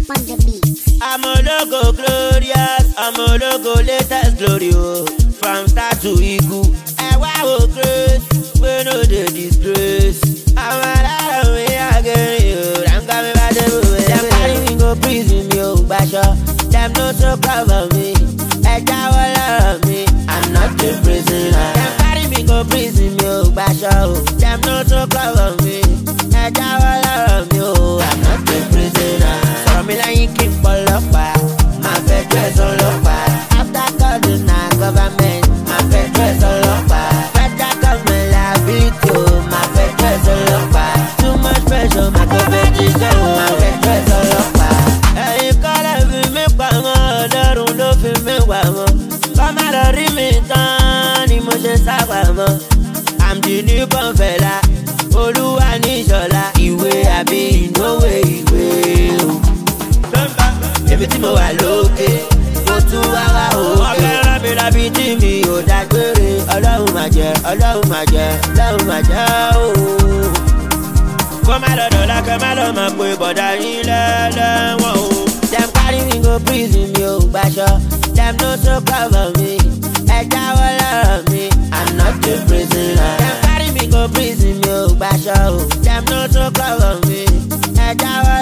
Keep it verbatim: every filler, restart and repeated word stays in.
on the beat. I'm a logo glorious, I'm a logo latest glory, oh. From start to eagle, I wow grace, we know the disgrace. I'm a lot of way again, you. I'm coming by the way. Them carry me go prison, you, basha. Them no so cover me, I love me. I'm not a prisoner. Them carry me go prison, you, basha. Them no so cover me, I love me. I'm not a prisoner. From me like keep all up, my bed dress all up. After God is not government, my bed dress all up. Better government liability, my bed dress all up. Too much pressure, my government is down, my bed dress all up. Hey, call every me pamo, the room no fi me wamo. Come out of me down, emotion sabamo. I'm the newborn fella, Oluwa ni Shola. Ìwé àbí ìnáwó ìwé o. Èmi tí mo wà lókè, mo tún wá wá òkè. Wọ́n fẹ́ràn mi lábí tí mi ò dágbére. Ọlọ́run máa jẹ, Ọlọ́run máa jẹ, Ọlọ́run máa jẹ ooo. Kó má lọ dọ̀la kẹ́ má lọ máa pe bọ̀dá yín lẹ́lẹ́wọ̀n o. Dem carry me go prison mi ò gbaṣọ. Dem no so cover me. Ẹ jáwọ́ lọ́rọ̀ mi, I'm not a prisoner. Dem carry me go prison mi ò gbaṣọ o. Dem no so cover me. Ẹ jáwọ́